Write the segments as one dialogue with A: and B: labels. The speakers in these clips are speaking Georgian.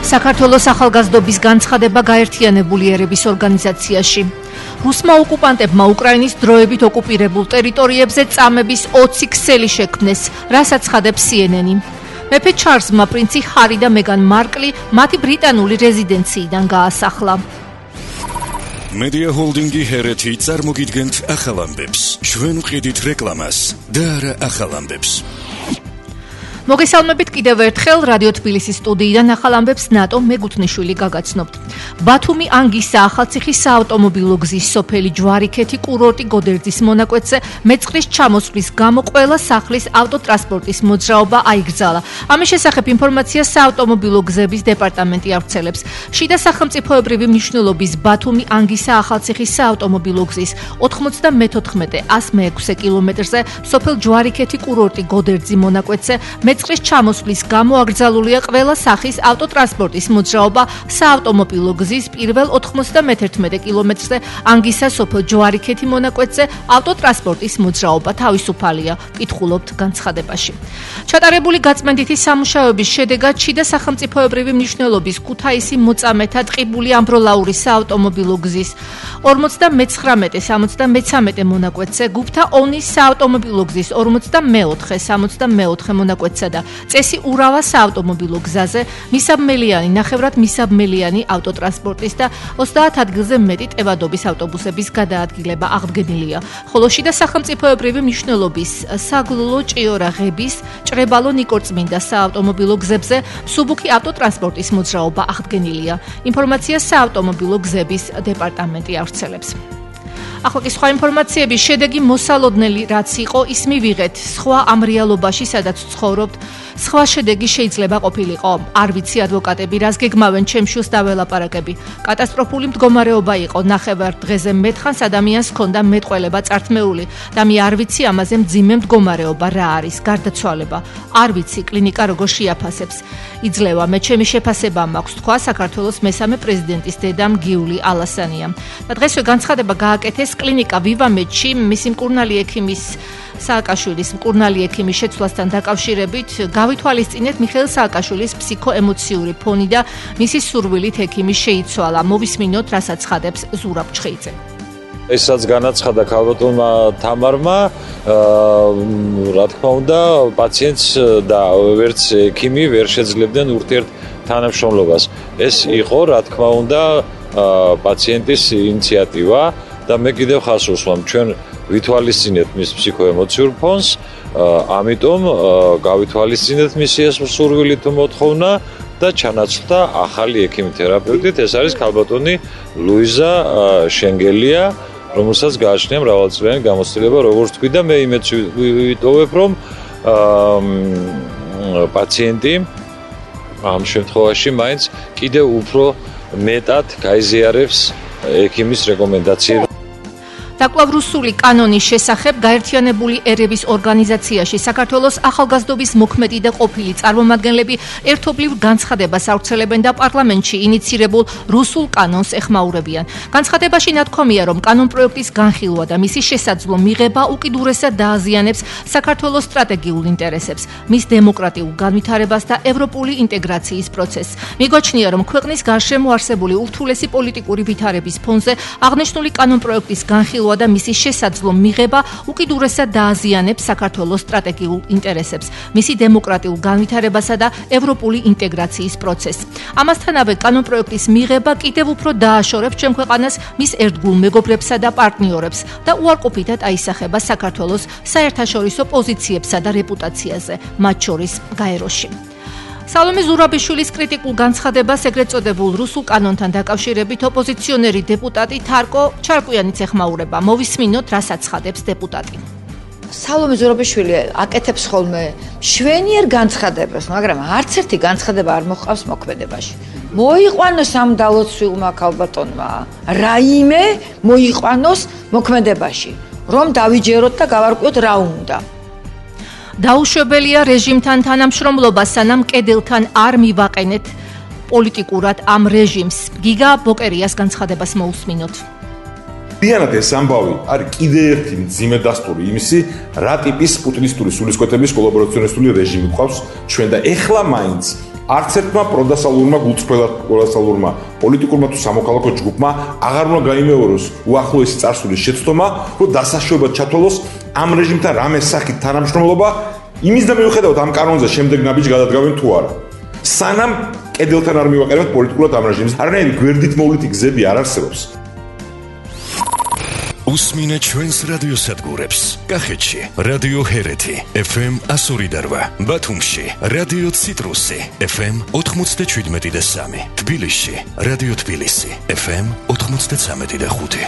A: საქართველოს ახალგაზრდობის განცხადება გაერთიანებული ერების ორგანიზაციაში. რუსმა ოკუპანტებმა უკრაინის დროებით ოკუპირებულ ტერიტორიებზე წამების 20 ქსელი შექმნეს, რასაც ცხადებს CNN-ი. მეფე ჩარლზმა პრინცი ჰარი და მეგან მარკლი მათი ბრიტანული რეზიდენციიდან გაასახლა.
B: Media Holding-ი ჰერეთი წარმოგიდგენთ ახალ ამბებს. ჩვენ ვყიდით რეკლამას და არა ახალ ამბებს.
A: მოგესალმებით კიდევ ერთხელ რადიო თბილისის სტუდიიდან ახალ ამბებს ნატო მეგუთნიშვილი გაგაცნობთ. ბათუმი ანგისა ახალციხის საავტომობილო გზის სოფელი ჯვარიქეთი კურორტი გოდერძის მონაკვეთზე მეწყრის ჩამოსვლის გამო ყველა სახლის ავტოტრანსპორტის მოძრაობა აიგრძალა. ამის შესახებ ინფორმაციას საავტომობილო გზების დეპარტამენტი ავრცელებს. შიდა სახელმწიფოებრივი მნიშვნელობის ბათუმი ანგისა ახალციხის საავტომობილო გზის 94-106 კილომეტრზე სოფელ ჯვარიქეთი კურორტი გოდერძის მონაკვეთზე მეწყრის ჩამოსვლის გამო აკრძალულია ყველა სახის ავტოტრანსპორტის მოძრაობა საავტომობილო გზის პირველ 91 კილომეტრზე ანგისა სოფელ ჯვარიქეთი მონაკვეთზე ავტოტრანსპორტის მოძრაობა თავისუფალია, კითხულობთ განცხადებაში. ჩატარებული გაწმენდითი სამუშაოების შედეგად შიდა სახელმწიფოებრივი მნიშვნელობის ქუთაისი მოწამეთა ტყიბული ამბროლაური საავტომობილო გზის 59-73 მონაკვეთზე გუფთა ონის საავტომობილო გზის 44-64 მონაკვეთზე და წესი ურავა საავტომობილო გზაზე მისაბმელიანი, ნახევრად მისაბმელიანი ავტოტრანსპორტის და 30 ადგილზე მეტი ტევადობის ავტობუსების გადაადგილება აღდგენილია. ხოლო შიდა სახელმწიფოებრივი მნიშვნელობის საგლულო ჭიორა ღების, ჭრებალო ნიკორწმინდა საავტომობილო გზებზე მსუბუქი ავტოტრანსპორტის მოძრაობა აღდგენილია. ინფორმაციას საავტომობილო გზების დეპარტამენტი ავრცელებს. ახლა კი სხვა ინფორმაციების შედეგი მოსალოდნელი რაც იყო, ის მივიღეთ სხვა ამ რეალობაში, სადაც ცხოვრობთ. სხვა შედეგი შეიძლება ყოფილიყო. არ ვიცი ადვოკატები რას გეგმავენ, ჩემშვილს დაველაპარაკები. კატასტროფული მდგომარეობა იყო. ნახევარ დღეზე მეთხანს ადამიანს ჰქონდა მეტყველება წართმეული და მე არ ვიცი ამაზე მძიმე მდგომარეობა რა არის, გარდაცვალება. არ ვიცი კლინიკა როგორ შეაფასებს. იძლევა მე ჩემი შეფასება მაქვს, თქვა საქართველოს მესამე პრეზიდენტის დედამ გიული ალასანიამ. და დღესვე განცხადება გააკეთეს კლინიკა ვივამედში მისი მკურნალი ექიმის სააკაშვილის მკურნალი ექიმის შეცვლასთან დაკავშირებით გავითვალისწინეთ მიხეილ სააკაშვილის ფსიქოემოციური ფონი და მისი სურვილით ექიმი შეიცვალა. მოვისმინოთ, რასაც ცხადებს ზურაბ ჩხეიძე.
C: ესაც განაცხადა ქალბატონმა თამარმა, რა თქმა უნდა, პაციენტს და ვერც ექიმი ვერ შეძლებდნენ ურთიერთ თანამშრომლობას. ეს იყო, რა თქმა უნდა, პაციენტის ინიციატივა და მე კიდევ ხაზს უსვამ, ჩვენ ვითვალისწინეთ მის ფსიქოემოციურ ფონს, ამიტომ გავითვალისწინეთ მისი ეს სურვილი თუ მოთხოვნა და ჩანაცვლდა ახალი ექიმი თერაპევტით, ეს არის ქალბატონი ლუიზა შენგელია, რომელსაც გააჩნია მრავალწლიანი გამოცდილება, როგორც თქვი და მე იმედს ვიტოვებ, რომ პაციენტი ამ შემთხვევაში მაინც კიდევ უფრო მეტად გაიზიარებს ექიმის რეკომენდაციებს.
A: დაკვლავ რუსული კანონის შესახებ გაერთიანებული ერების ორგანიზაციაში საქართველოს ახალგაზრდობის მოქმედი და ყოფილი წარმომადგენლები ერთობლივ განცხადებას ავრცელებენ და პარლამენტში ინიცირებულ რუსულ კანონს ეხმაურებიან. განცხადებაში ნათქვამია, რომ კანონპროექტის განხილვა და მისი შესაძლო მიღება უკიდურესად დააზიანებს საქართველოს სტრატეგიულ ინტერესებს, მის დემოკრატიულ განვითარებას და ევროპული ინტეგრაციის პროცესს. მიგვაჩნია, რომ ქვეყნის გარშემო არსებული ურთულესი პოლიტიკური ვითარების ფონზე აღნიშნული კანონპროექტის განხილვა და მისი შესაძლო მიღება უკიდურესად დააზიანებს საქართველოს სტრატეგიულ ინტერესებს, მისი დემოკრატიულ განვითარებასა და ევროპული ინტეგრაციის პროცესს. ამასთანავე კანონპროექტის მიღება კიდევ უფრო დააშორებს ჩემ ქვეყანას მის ერთგულ მეგობრებსა და პარტნიორებს და უარყოფითად აისახება საქართველოს საერთაშორისო პოზიციებსა და რეპუტაციაზე, მათ შორის გაეროში. სალომე ზურაბიშვილის კრიტიკულ განცხადებას ეგრეთ წოდებულ რუსულ კანონთან დაკავშირებით ოპოზიციონერი დეპუტატი თარკო ჩარკვიანიც ეხმაურება. მოვისმინოთ, რასაც ცხადებს დეპუტატი.
D: სალომე ზურაბიშვილი აკეთებს ხოლმე შვენიერ განცხადებას, მაგრამ არც ერთი განცხადება არ მოხავს მოქმედებაში. მოიყვანოს ამ დალოცვილმა ქალბატონმა რაიმე მოიყვანოს მოქმედებაში, რომ დავიჯეროთ და გავარკვიოთ რა უნდა. დაუშვებელია რეჟიმთან თანამშრომლობა, სანამ კედელთან არ მივაყენეთ პოლიტიკურად ამ რეჟიმს. გიგა ბოკერიას განცხადებას მოусმინოთ.
E: მთლიანად ეს ამბავი არის კიდე ერთი მძიმე დასტური იმისი, რა ტიპის პუტინისტური სულისკვეთების კოლაბორაციონისტული რეჟიმი გვყავს ჩვენ და ეხლა მაინც არც ერთმა პროდასალურმა გულწრფელმა პოლიტიკურმა თუ სამოქალაქო ჯგუფმა აღარ უნდა გაიმეოროს უახლოესი წარსულის შეცდომა, რომ დასაშვებად ჩათვალოს ამ რეჟიმთან რამე სახით თანამშრომლობა, იმის და მიუხედავად ამ კანონზე შემდეგ ნაბიჯი გადადგავენ თუ არა. სანამ კედელთან არ მივაყენებთ პოლიტიკურად ამ რეჟიმს, არანაირი გვერდით მოვლითი გზები არ არსებობს.
B: უსმინე ჩვენს რადიოსადგურებს. კახეთში რადიო ჰერეთი FM 102.8, ბათუმში რადიო ციტრუსი FM 97.3, თბილისში რადიო თბილისი FM 93.5.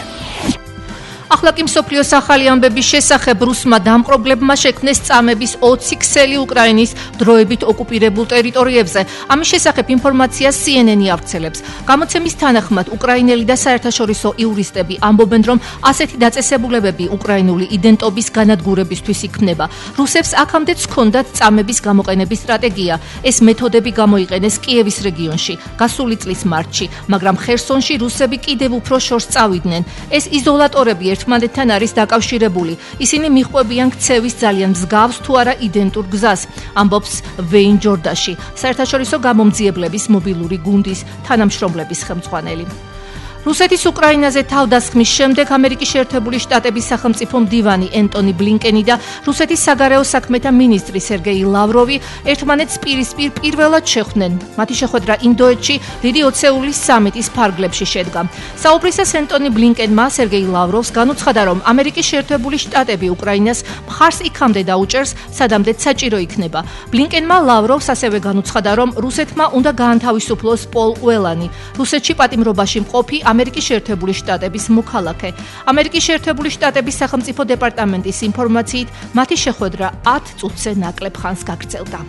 A: ახლა კი მსოფლიოს ახალი ამბების შესახებ რუსმა დამპყრობლებმა შექმნეს წამების 20 ქსელი უკრაინის დროებით ოკუპირებულ ტერიტორიებზე. ამის შესახებ ინფორმაციას CNN-ი ავრცელებს. გამოცემის თანახმად უკრაინელი და საერთაშორისო იურისტები ამბობენ, რომ ასეთი დაწესებულებები უკრაინული იდენტობის განადგურებისთვის იქმნება. რუსებს აქამდეც ჰქონდათ წამების გამოყენების სტრატეგია. ეს მეთოდები გამოიყენეს კიევის რეგიონში გასული წლის მარტში, მაგრამ ხერსონში რუსები კიდევ უფრო შორს წავიდნენ. ეს იზოლატორები ერთმანეთთან არის დაკავშირებული. ისინი მიჰყვებიან ქცევის ძალიან მსგავს თუ არა იდენტურ გზას, ამბობს ვეინ ჯორდაში, საერთაშორისო გამომძიებლების მობილური გუნდის თანამშრომლების ხელმძღვანელი. რუსეთის უკრაინაზე თავდასხმის შემდეგ ამერიკის შეერთებული შტატების სახელმწიფო მდივანი ენტონი ბლინკენი და რუსეთის საგარეო საქმეთა მინისტრი სერგეი ლავროვი ერთმანეთს პირისპირ პირველად შეხვდნენ. მათი შეხვედრა ინდოეთში დიდი ოცეულის სამიტის ფარგლებში შედგა. საუბრისას ენტონი ბლინკენმა სერგეი ლავროვს განუცხადა, რომ ამერიკის შეერთებული შტატები უკრაინას მხარს იქამდე დაუჭერს, სადამდეც საჭირო იქნება. ბლინკენმა ლავროვს ასევე განუცხადა, რომ რუსეთმა უნდა გაანთავისუფლოს პოლ უელანი, რუსეთში პატიმრობაში მყოფი ამერიკის შეერთებული შტატების მოქალაქე. ამერიკის შეერთებული შტატების სახელმწიფო დეპარტამენტის ინფორმაციით, მათი შეხვედრა 10 წუთზე ნაკლებ ხანს გაგრძელდა.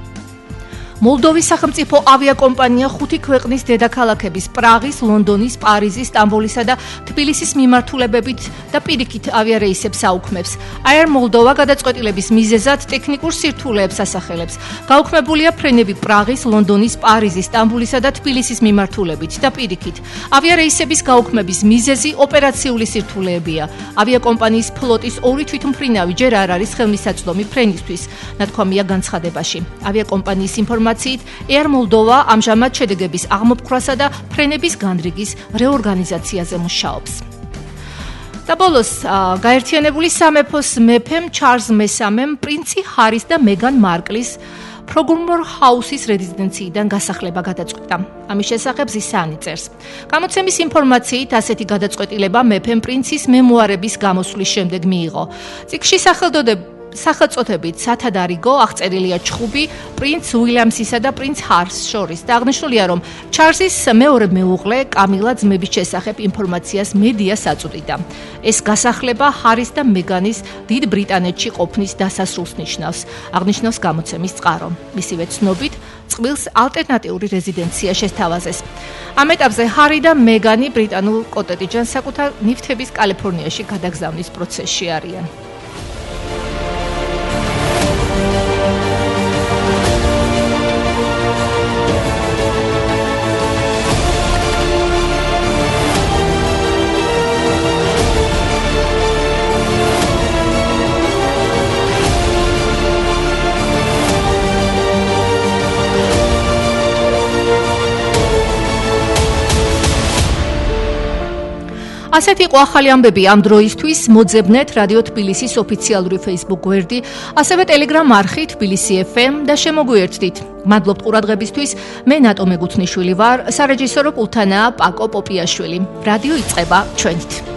A: მოლდოვის სახელმწიფო ავიაკომპანია 5 ქვეყნის დედაქალაქების პრაღის, ლონდონის, პარიზის, სტამბოლისა და თბილისის მიმართულებებით და პირიქით ავიარეისებს აუქმებს. Air Moldova გადაწყვეტილების მიზეზად ტექნიკურ სირთულეებს ასახელებს. გაუქმებულია ფრენები პრაღის, ლონდონის, პარიზის, სტამბოლისა და თბილისის მიმართულებით და პირიქით. ავიარეისების გაუქმების მიზეზი ოპერაციული სირთულეებია. ავიაკომპანიის ფლოტის 2 თვითმფრინავი ჯერ არ არის ხელმისაწვდომი ფრენისთვის, ნათქვამია განცხადებაში. ავიაკომპანიის Air Moldova ამჟამად შედეგების აღმოფხვრასა და ფრენების განრიგის რეორგანიზაციაზე მუშაობს. და ბოლოს გაერთიანებული სამეფოს მეფემ ჩარლზ მესამემ პრინცი ჰარის და მეგან მარკლის Frogmore House-ის რეზიდენციიდან გასახლება გადაწყვეტა. ამის შესახებ ზისანი წერს. გამოცემის ინფორმაციით ასეთი გადაწყვეტილება მეფემ პრინცის მემუარების გამოსვლის შემდეგ მიიღო. წიგნში სახელწოდებით სათადარიგო აღწერილია ჩხუბი პრინც უილიამსისა და პრინც ჰარს შორის და აღნიშნულია, რომ ჩარლზის მეორე მეუღლე კამილა ძმების შესახებ ინფორმაციას მედიას აწვდიდა. ეს გასახლება ჰარის და მეგანის დიდ ბრიტანეთში ყოფნის დასასრულს ნიშნავს, აღნიშნავს გამოცემის წყარო. მისივე ცნობით, წყვილს ალტერნატიული რეზიდენცია შესთავაზეს. ამ ეტაპზე ჰარი და მეგანი ბრიტანულ კოტეჯიდან საკუთარ ნივთების კალიფორნიაში გადაგზავნის პროცესში არიან. ასეთი იყო ახალი ამბები ამ დროისთვის. მოძებნეთ რადიო თბილისის ოფიციალური Facebook გვერდი, ასევე Telegram არხი თბილისი FM და შემოგვიერთდით. მადლობთ ყურადღებისთვის. მე ნატო მეგუთნიშვილი ვარ, სარეჟისორო პულტანაა პაკო პოპიაშვილი. რადიო იწყება ჩვენით.